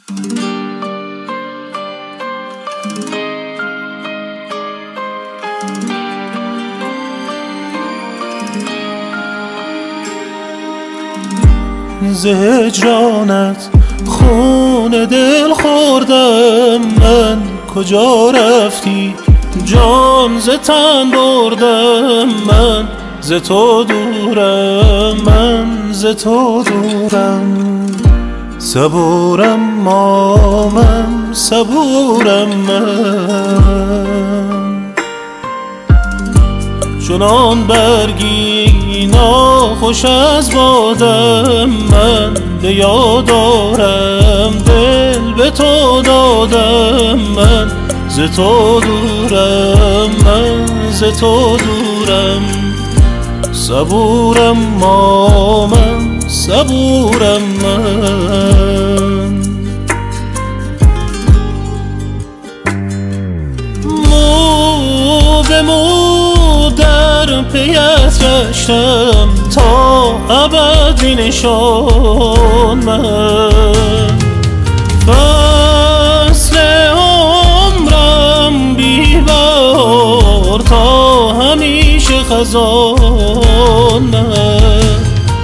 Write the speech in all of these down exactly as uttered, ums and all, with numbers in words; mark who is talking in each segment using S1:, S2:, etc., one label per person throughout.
S1: ز هجرانت خون دل خوردم من، کجا رفتی جان ز تن بردم من، ز تو دورم من، ز تو دورم. صبورم ما من، صبورم من، چنان برگی ناخوش از بادم من، به یاد آرم دل به تو دادم من، ز تو دورم من، ز تو دورم. صبورم ما من، صبورم من، مو به مو در پیت گشتم تا ابد بی نشان من، فصل عمرم بی بهار تا همیشه خزان من،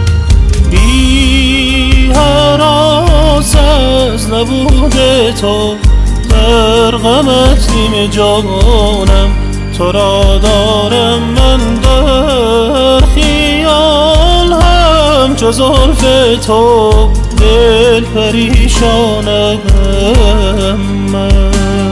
S1: بی هراس از نبود تو در غمت نیم جانم، تو را دارم من در خیال همچو زلف تو، دل پریشانم من.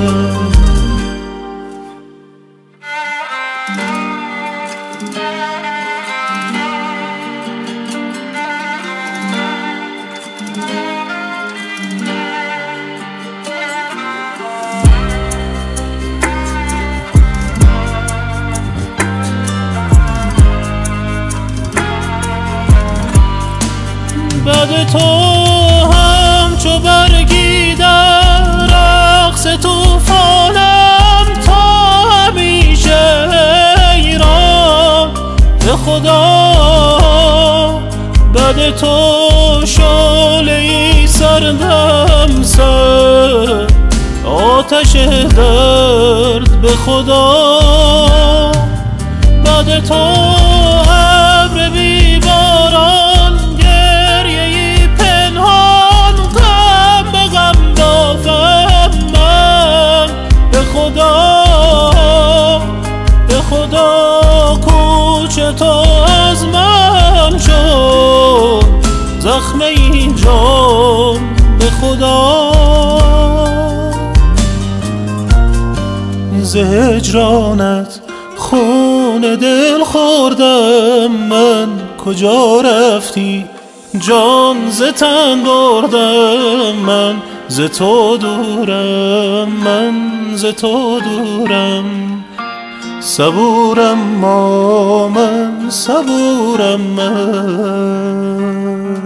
S1: بعد تو همچو برگی در رقص توفانم تا همیشه ایران به خدا. بعد تو شعله‌ای سردم سر آتش درد به خدا. بعد تو ابر بی باران گریه‌ای پنهان، غم به غم بافم من به خدا. به خدا کوچه تو از من شد زخم این جان به خدا. ز هجرانت خون دل خوردم من، کجا رفتی جان ز تن بردم من، ز تو دورم من، ز تو دورم. صبورم ما من، صبورم من.